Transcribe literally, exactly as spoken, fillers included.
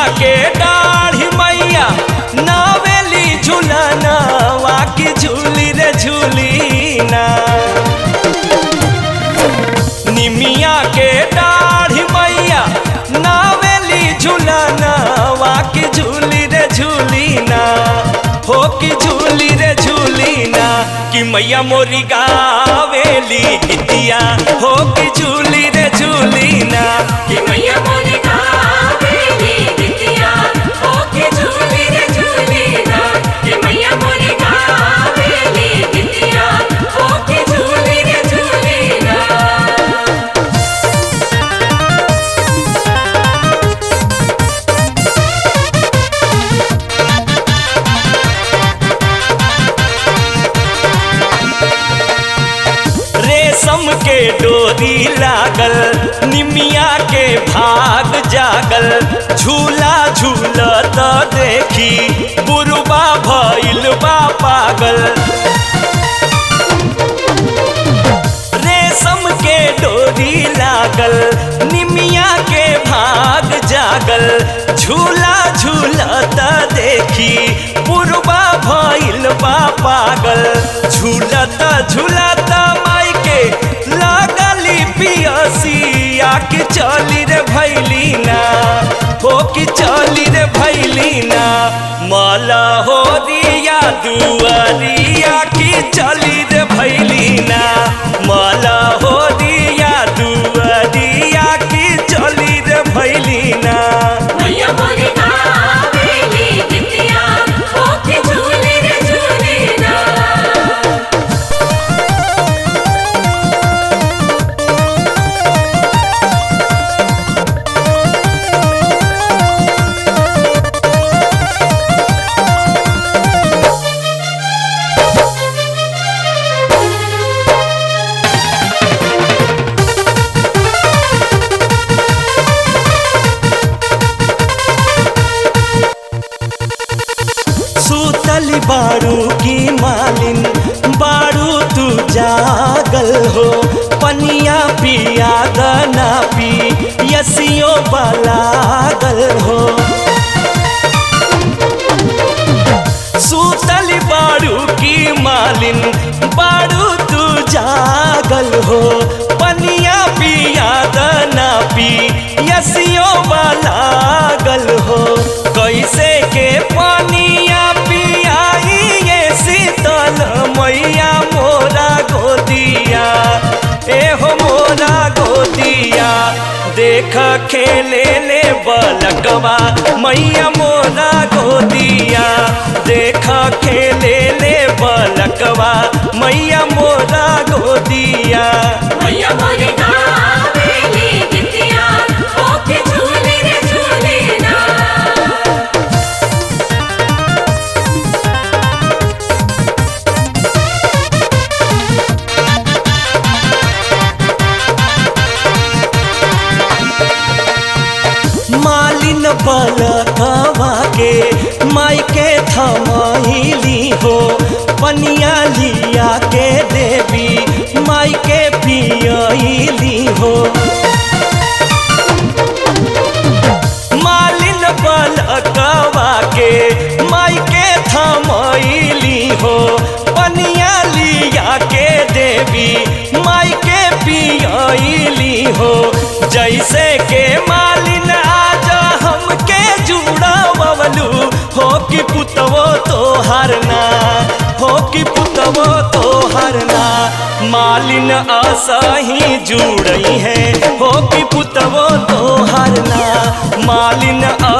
के दाढ़ी मैया नावेली झूलना वाकी झूली रे झूली ना। निमिया के दाढ़ी मैया नावेली झूलना वाकी झूली रे झूली ना। हो की झूली रे झूली ना कि मैया मोरी गावेली गीतिया। हो की झूली रे झूली ना कि मैया मोरी गावेली गीतिया। हो के झूली रे झूली ना कि मैया मोरी गावेली गीतिया। हो के झूली रे झूली ना। रेशम के डोरी लागल निमिया के भाग जागल। झूला झूलत देखी बुरुबा भइल बा पागल। रेशम के डोरी लागल निमिया के भाग जागल। झूला झूलत देखी बुरुबा भइल बा पागल। झूलत झूलत माई के लागली पियसिया कि चली रे भैली ना। हो कि चली रे भैली ना माला हो दिया दुआरिया कि चली रे भैली ना। माला हो दिया दुआरिया कि चली रे भैली ना। मैया मोरी गावेली गीतिया। हो के झूली रे झूली ना। सूतली बारू की मालिन बारू तू जागल हो। पनिया पिया दना पी यसियो बलागल हो। सूतली बारू की मालिन बारू तू जागल हो। पनिया पिया दना पी यसियो बलागल हो। कैसे के पनिया पियाई ये शीतल मैया मोरा गोदिया। ए हो मोरा गोदिया देख खेले ले बलकवा मैया मोरा गोदिया। देख खेले ले बलकवा मैया मोरा गोदिया। मैया मोरी गावेली गीतिया। हो के झूली रे झूली ना। मालिन बलकवा के माई के थमैली हो। पनिया लिया के देवी माई के पियली हो। मालिन बलकवा के माई के थमैली हो। पनिया लिया के देवी माई के पियली हो। जैसे के मालिन आज हमके जुड़ा बबलू हो कि पुतवो तो हरना। हो कि पुतवो तो हरना मालिन असही जुड़ई है। हो कि पुतवो तो हरना मालिन